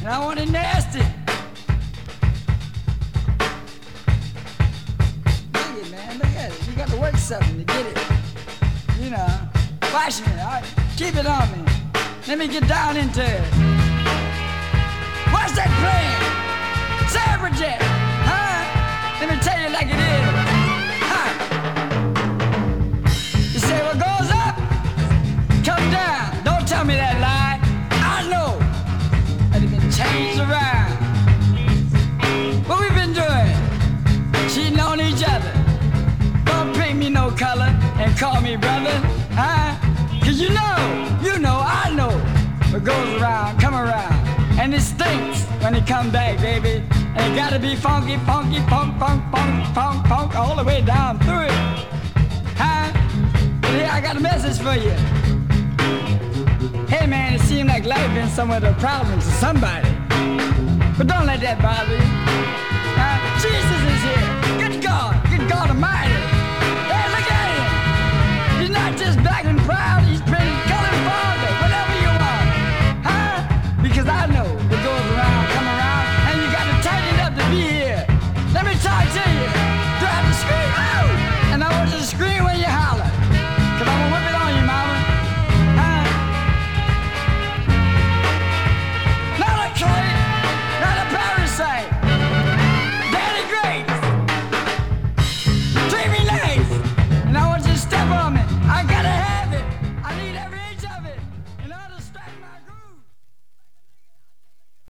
and I want it nasty. Dig it, man. Look at it. You got to work something to get it. You know, watch me. All right? Keep it on me. Let me get down into it. What's that plan? Suffragette, huh? Let me tell you like it is. Huh? You say what goes up, come down. Don't tell me that lie. I know that it been changed around. What we been doing? Cheating on each other. Don't paint me no color and call me brother, huh? Cause you know, I know what goes around, come around. And it stinks when it come back, baby. And it gotta be funky, funky, funk, funk, funk, funk, funk, all the way down through it. Huh? Well, yeah, I got a message for you. Hey man, it seems like life been somewhat of a problem to somebody. But don't let that bother you. Jesus is here. Good God Almighty.